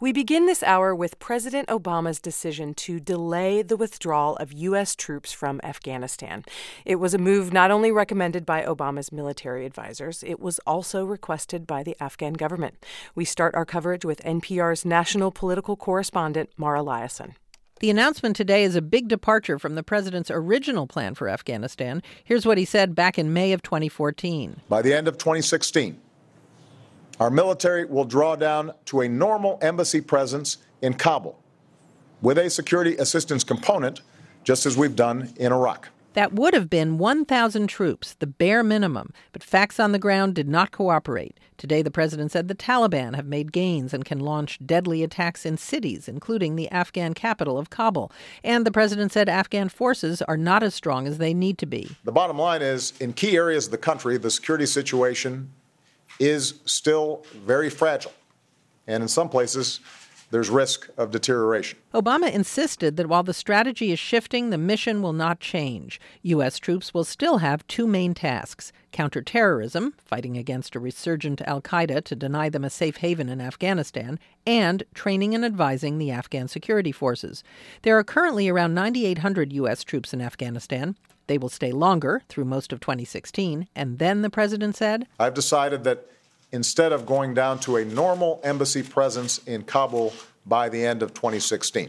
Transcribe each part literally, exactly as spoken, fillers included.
We begin this hour with President Obama's decision to delay the withdrawal of U S troops from Afghanistan. It was a move not only recommended by Obama's military advisors, it was also requested by the Afghan government. We start our coverage with N P R's national political correspondent, Mara Liasson. The announcement today is a big departure from the president's original plan for Afghanistan. Here's what he said back in May of twenty fourteen. By the end of twenty sixteen, our military will draw down to a normal embassy presence in Kabul with a security assistance component, just as we've done in Iraq. That would have been one thousand troops, the bare minimum, but facts on the ground did not cooperate. Today, the president said the Taliban have made gains and can launch deadly attacks in cities, including the Afghan capital of Kabul. And the president said Afghan forces are not as strong as they need to be. The bottom line is, in key areas of the country, the security situation is still very fragile. And in some places, there's risk of deterioration. Obama insisted that while the strategy is shifting, the mission will not change. U S troops will still have two main tasks: counterterrorism, fighting against a resurgent al-Qaeda to deny them a safe haven in Afghanistan, and training and advising the Afghan security forces. There are currently around nine thousand eight hundred U S troops in Afghanistan. They will stay longer, through most of twenty sixteen. And then, the president said, I've decided that instead of going down to a normal embassy presence in Kabul by the end of twenty sixteen,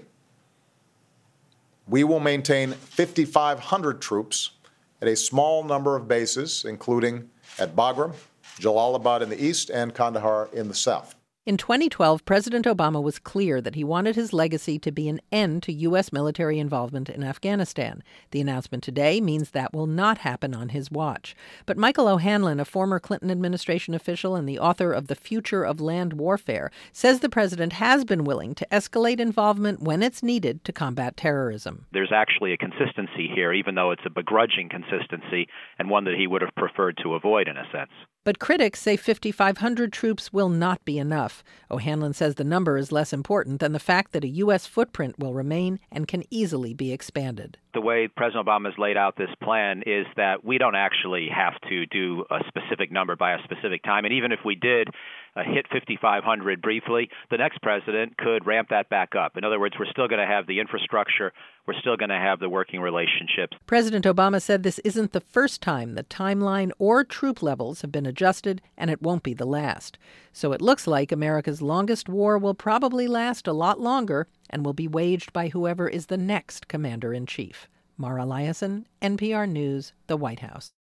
we will maintain five thousand five hundred troops at a small number of bases, including at Bagram, Jalalabad in the east, and Kandahar in the south. In twenty twelve, President Obama was clear that he wanted his legacy to be an end to U S military involvement in Afghanistan. The announcement today means that will not happen on his watch. But Michael O'Hanlon, a former Clinton administration official and the author of The Future of Land Warfare, says the president has been willing to escalate involvement when it's needed to combat terrorism. There's actually a consistency here, even though it's a begrudging consistency and one that he would have preferred to avoid in a sense. But critics say five thousand five hundred troops will not be enough. O'Hanlon says the number is less important than the fact that a U S footprint will remain and can easily be expanded. The way President Obama has laid out this plan is that we don't actually have to do a specific number by a specific time. And even if we did uh, hit five thousand five hundred briefly, the next president could ramp that back up. In other words, we're still going to have the infrastructure. We're still going to have the working relationships. President Obama said this isn't the first time the timeline or troop levels have been adjusted, and it won't be the last. So it looks like America's longest war will probably last a lot longer and will be waged by whoever is the next commander-in-chief. Mara Liasson, N P R News, the White House.